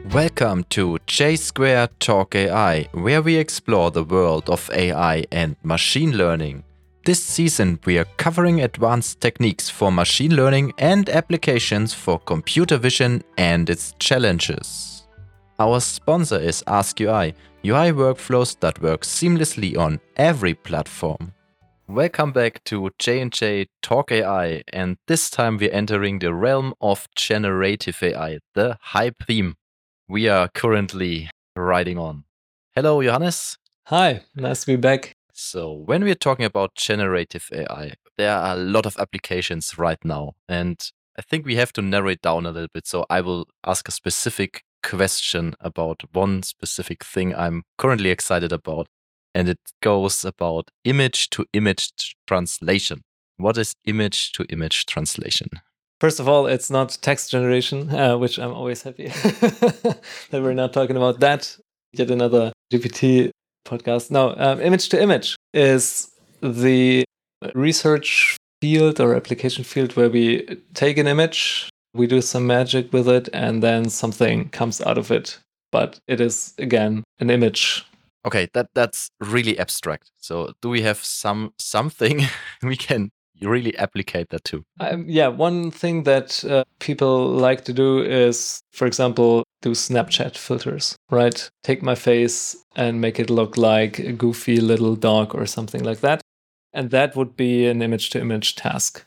Welcome to J Square Talk AI, where we explore the world of AI and machine learning. This season, we are covering advanced techniques for machine learning and applications for computer vision and its challenges. Our sponsor is AskUI, UI workflows that work seamlessly on every platform. Welcome back to J&J Talk AI, and this time we're entering the realm of generative AI, the hype theme we are currently riding on. Hello, Johannes. Hi, nice to be back. So, when we're talking about generative AI, there are a lot of applications right now, and I think we have to narrow it down a little bit. So, I will ask a specific question about one specific thing I'm currently excited about, and it goes about image to image translation. What is image to image translation? First of all, it's not text generation, which I'm always happy that we're not talking about that. Yet another GPT podcast. No, image to image is the research field or application field where we take an image, we do some magic with it, and then something comes out of it. But it is, again, an image. Okay, that's really abstract. So do we have something we can really applicate that to? Yeah, one thing that people like to do is, for example, do Snapchat filters, right? Take my face and make it look like a goofy little dog or something like that. And that would be an image to image task.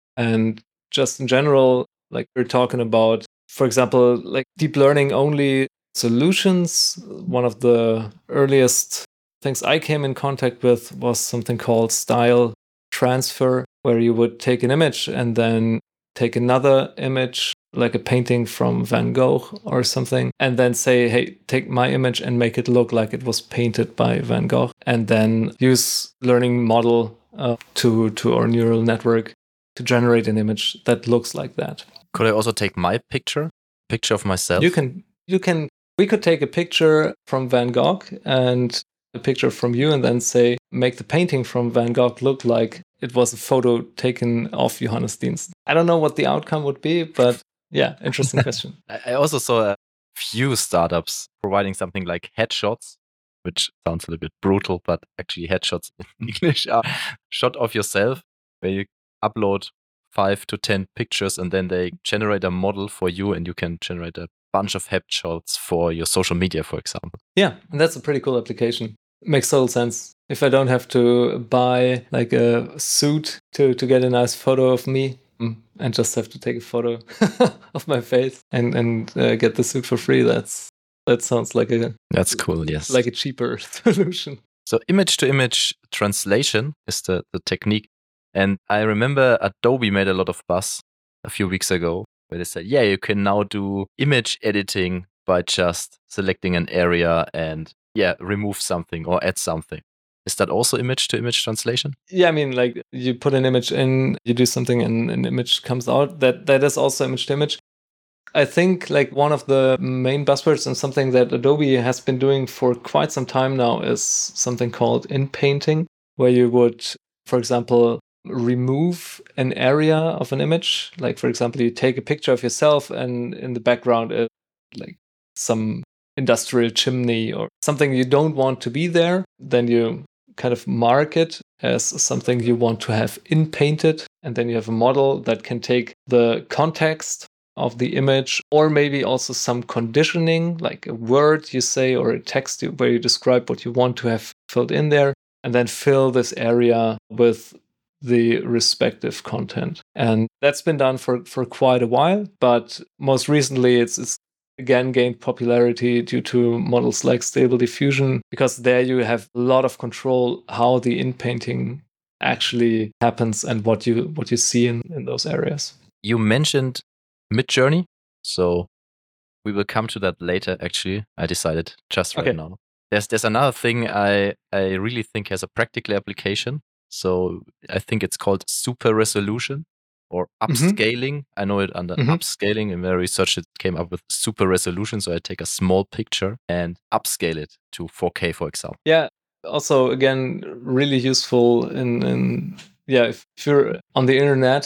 And just in general, like we're talking about, for example, like deep learning only solutions. One of the earliest things I came in contact with was something called style transfer, where you would take an image and then take another image, like a painting from Van Gogh or something, and then say, hey, take my image and make it look like it was painted by Van Gogh, and then use learning model to our neural network to generate an image that looks like that. Could I also take my picture of myself? You can. We could take a picture from Van Gogh and a picture from you, and then say, make the painting from Van Gogh look like it was a photo taken of Johannes Dienst. I don't know what the outcome would be, but yeah, interesting question. I also saw a few startups providing something like headshots, which sounds a little bit brutal, but actually headshots in English are shot of yourself where you upload 5 to 10 pictures and then they generate a model for you and you can generate a bunch of headshots for your social media, for example. Yeah, and that's a pretty cool application. Makes total sense. If I don't have to buy like a suit to get a nice photo of me, and just have to take a photo of my face and get the suit for free, that sounds like that's cool. Yes, like a cheaper solution. So image to image translation is the technique. And I remember Adobe made a lot of buzz a few weeks ago where they said, yeah, you can now do image editing by just selecting an area and remove something or add something. Is that also image to image translation? Yeah, I mean, like you put an image in, you do something and an image comes out. That is also image to image. I think like one of the main buzzwords and something that Adobe has been doing for quite some time now is something called inpainting, where you would, for example, remove an area of an image. Like, for example, you take a picture of yourself and in the background, like some industrial chimney or something you don't want to be there. Then you kind of mark it as something you want to have inpainted. And then you have a model that can take the context of the image, or maybe also some conditioning, like a word you say or a text where you describe what you want to have filled in there, and then fill this area with the respective content. And that's been done for quite a while, but most recently it's again gained popularity due to models like Stable Diffusion, because there you have a lot of control how the inpainting actually happens and what you see in those areas. You mentioned Midjourney, so we will come to that later. Actually, I decided just right now. There's another thing I really think has a practical application. So I think it's called super resolution or upscaling. I know it under upscaling. In my research, it came up with super resolution. So I take a small picture and upscale it to 4K, for example. Yeah. Also, again, really useful in if you're on the internet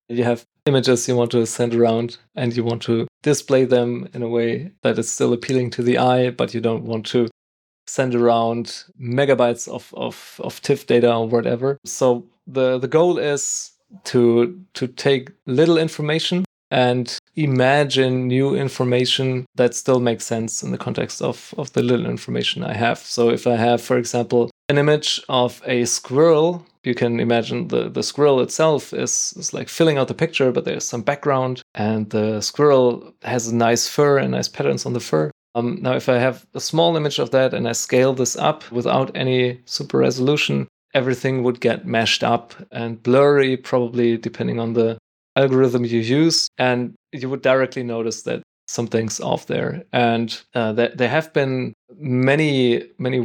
You have images you want to send around and you want to display them in a way that is still appealing to the eye, but you don't want to send around megabytes of TIFF data or whatever. So the goal is to take little information and imagine new information that still makes sense in the context of the little information I have. So if I have, for example, an image of a squirrel, you can imagine the squirrel itself is like filling out the picture, but there's some background and the squirrel has nice fur and nice patterns on the fur. Now, if I have a small image of that and I scale this up without any super resolution, everything would get mashed up and blurry, probably depending on the algorithm you use. And you would directly notice that something's off there. And there have been many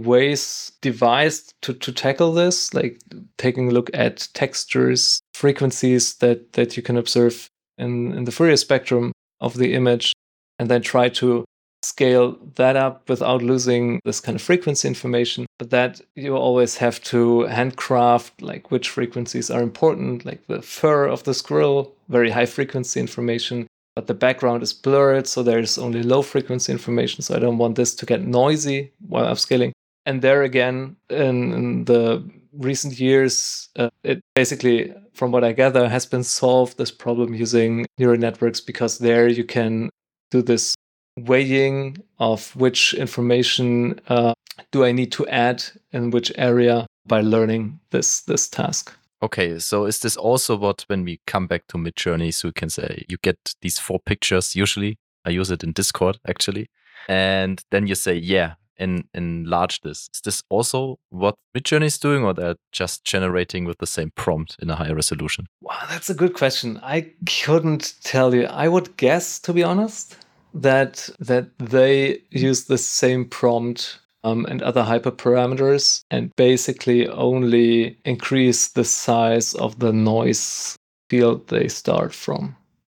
ways devised to tackle this, like taking a look at textures, frequencies that you can observe in the Fourier spectrum of the image, and then try to scale that up without losing this kind of frequency information. But that you always have to handcraft like which frequencies are important, like the fur of the squirrel, very high frequency information, but the background is blurred, so there's only low frequency information. So I don't want this to get noisy while upscaling. And there again, in the recent years, it basically, from what I gather, has been solved, this problem, using neural networks, because there you can do this weighing of which information do I need to add in which area by learning this task. Okay, so is this also what, when we come back to Midjourney, so we can say you get these 4 pictures usually? I use it in Discord actually. And then you say, yeah, enlarge this. Is this also what Midjourney is doing, or they're just generating with the same prompt in a higher resolution? Wow, that's a good question. I couldn't tell you. I would guess, to be honest, that they use the same prompt and other hyperparameters, and basically only increase the size of the noise field they start from.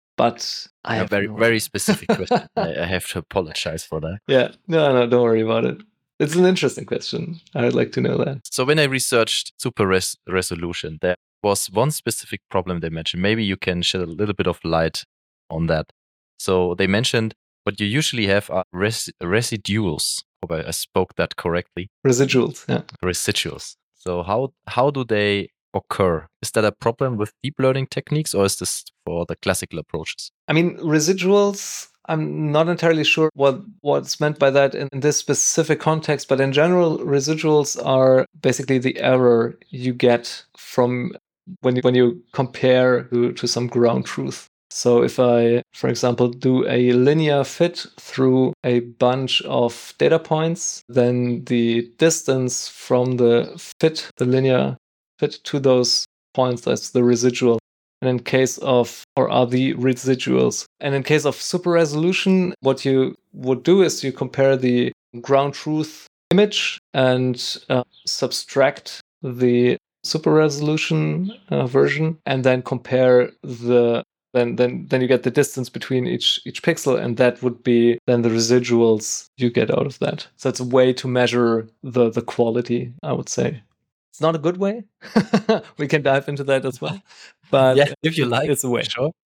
But I have very specific question. I have to apologize for that. Yeah, no, don't worry about it. It's an interesting question. I would like to know that. So when I researched super resolution, there was one specific problem they mentioned. Maybe you can shed a little bit of light on that. So they mentioned what you usually have are residuals. Hope I spoke that correctly. Residuals, yeah. Residuals. So how do they occur? Is that a problem with deep learning techniques, or is this for the classical approaches? I mean, residuals, I'm not entirely sure what's meant by that in this specific context, but in general, residuals are basically the error you get from when you compare to some ground truth. So if I, for example, do a linear fit through a bunch of data points, then the distance from the linear fit to those points, that's the residual. And in case of, or are the residuals. And in case of super resolution, what you would do is you compare the ground truth image and subtract the super resolution version, and then compare then you get the distance between each pixel, and that would be then the residuals you get out of that. So it's a way to measure the quality, I would say. It's not a good way. We can dive into that as well. But yeah, if you like, it's a way.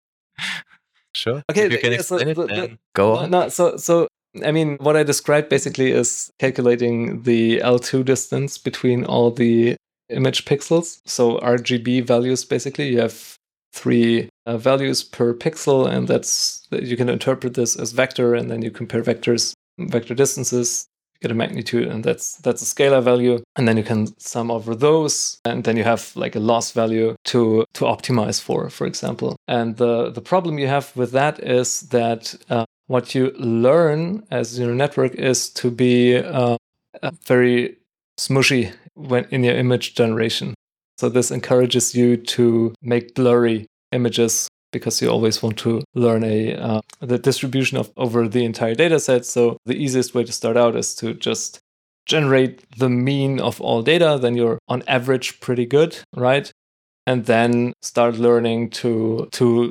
Sure. Okay, if you can explain it, then go on. No, so I mean, what I described basically is calculating the L2 distance between all the image pixels. So RGB values, basically, you have 3 values per pixel, and you can interpret this as vector, and then you compare vector distances, get a magnitude, and that's a scalar value, and then you can sum over those, and then you have like a loss value to optimize for example. And the problem you have with that is that what you learn as neural network is to be very smushy when in your image generation. So this encourages you to make blurry images, because you always want to learn the distribution over the entire data set. So the easiest way to start out is to just generate the mean of all data. Then you're on average pretty good, right? And then start learning to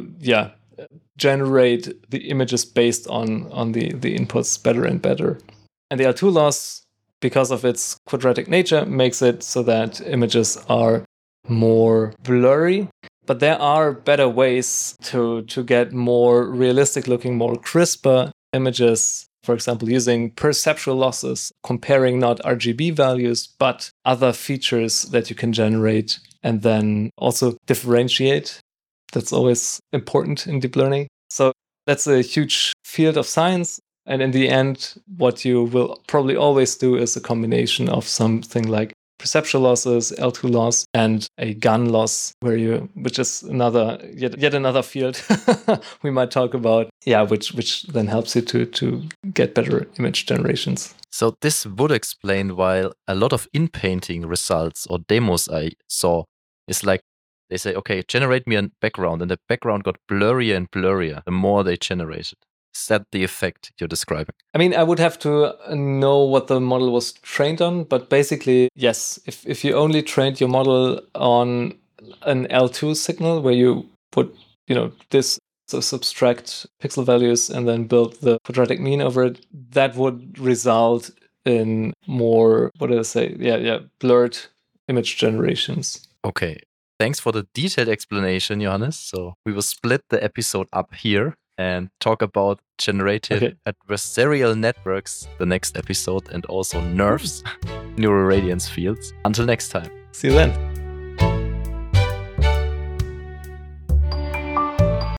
generate the images based on the inputs better and better. And the L2 loss, because of its quadratic nature, makes it so that images are more blurry. But there are better ways to get more realistic looking, more crisper images. For example, using perceptual losses, comparing not RGB values, but other features that you can generate and then also differentiate. That's always important in deep learning. So that's a huge field of science. And in the end, what you will probably always do is a combination of something like perceptual losses, L2 loss, and a GAN loss, which is yet another field we might talk about. Yeah, which then helps you to get better image generations. So this would explain why a lot of in-painting results or demos I saw is like they say, okay, generate me a background, and the background got blurrier and blurrier the more they generated. Is that the effect you're describing? I mean, I would have to know what the model was trained on, but basically, yes. If you only trained your model on an L2 signal where you put, this subtract pixel values and then build the quadratic mean over it, that would result in more, what did I say? Yeah, blurred image generations. Okay. Thanks for the detailed explanation, Johannes. So we will split the episode up here and talk about generative adversarial networks the next episode, and also NeRFs, neural radiance fields. Until next time. See you then.